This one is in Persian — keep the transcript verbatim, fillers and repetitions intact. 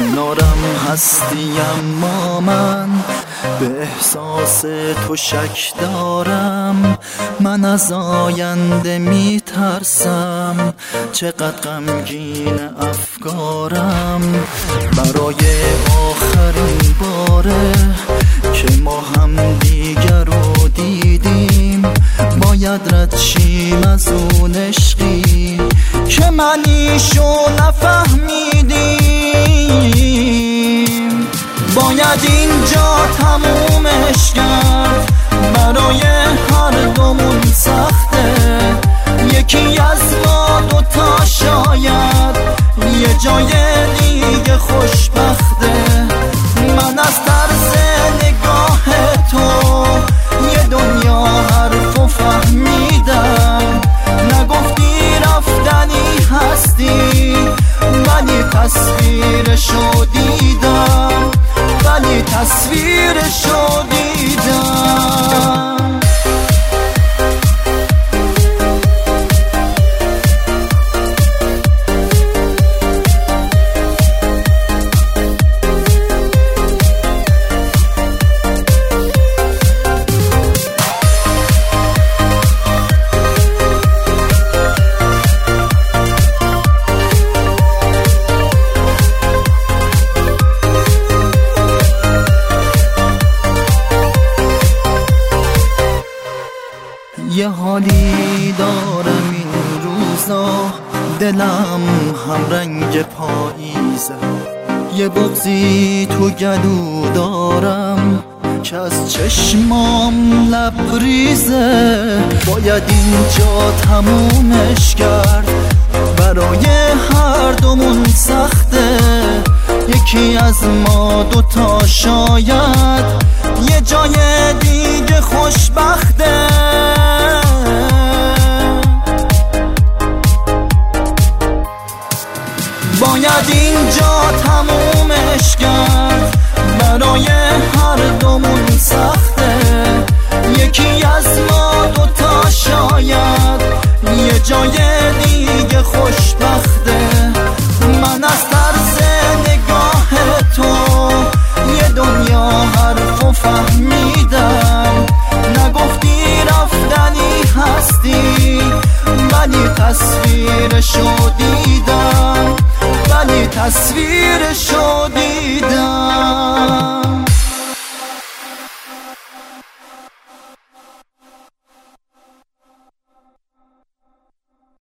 کنارم هستی اما من به احساس تو شک دارم. من از آینده میترسم، چقدر غمگین افکارم. برای آخرین باره که ما هم دیگر رو دیدیم، باید رد شیم از اون عشقی که منیشو نفهمیدیم. باید اینجا تمومش کرد، برای هر دومون سخته. یکی از ما دوتا شاید یه جای دیگه خوشبخته. من از طرز نگاه تو یه دنیا حرفو فهمیدم. نگفتی رفتنی هستی، ولی تصویرشو دیدم، ولی تصویرشو دیدم. یه حالی دارم این روزا، دلم هم رنگ پاییزه. یه بغضی تو گلو دارم که از چشمام لبریزه. باید اینجا تمومش کرد، برای هر دومون سخته. یکی از ما دوتا شاید یه جای دیگه خوشبخته. باید اینجا تمومش کرد، برای هر دومون سخته. یکی از ما دوتا شاید یه جای دیگه خوشبخته. من از طرز نگاه تو یه دنیا حرفو فهمیدم. نگفتی رفتنی هستی، ولی تصویرشو دیدم، ولی تصویرشو دیدم.